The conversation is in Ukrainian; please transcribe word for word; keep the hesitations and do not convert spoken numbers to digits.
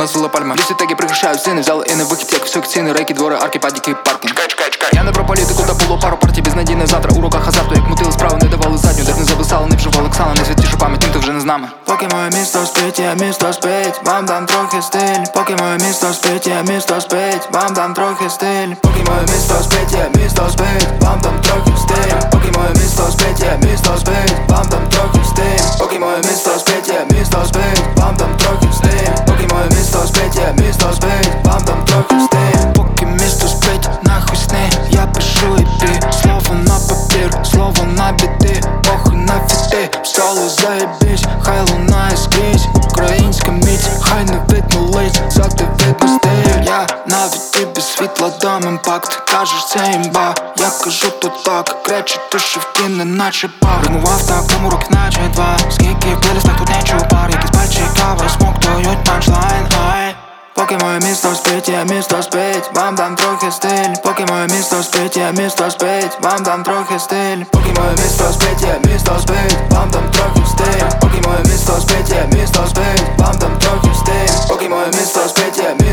носила пальми. Лісі теги прикрашають стіни, взяли і не вихід, як всіх ціни, рейки, двори, арки, падіки, паркінг. Чекай, чекай, чекай. Я не про політику, та було пару партій безнадійне завтра. У руках азарту, як мутили справи, не давали задню, де не зависали, не вживали Оксана, не святіше пам'ять, тим, хто вже не з нами. Поки моє місто спить, я місто спить, вам дам трохи стиль. Поки моє місто спить, я місто спить, вам дам трохи стиль. Поки моє місто спить, я місто спить, вам дам трохи стиль. Поки моє місто спить, я місто спить, вам дам трохи стиль. Поки моє місто спить, я місто спить, вам дам трохи стиль. Поки моє місто спить, я місто спить, вам дам трохи стиль. Поки місто спить, нахуй сни, я пишу іти. Слово на папір, слово на біти, похуй на фіти. Стало заєбісь, хай лунає скрізь. Українська міць, хай не видно лиць, зате видно стиль. Я навіть і без світла дам імпакт. Кажеш, це імба, я кажу то так. Кречі тиші в ті, не наче пар. Римував так, тому рок наче два. Скільки в плейлистах тут не чув пар. Якісь пальчі, кава, смоктують панчлайн, ай. Поки моє місто спить, я місто спить, вам дам трохи стиль. Поки моє місто спить, я місто спить, вам дам трохи стиль. Поки моє місто спить, я місто спить, вам дам трохи стиль. Поки моє місто спить, я місто спить, вам дам трохи стиль. Поки моє місто спить, я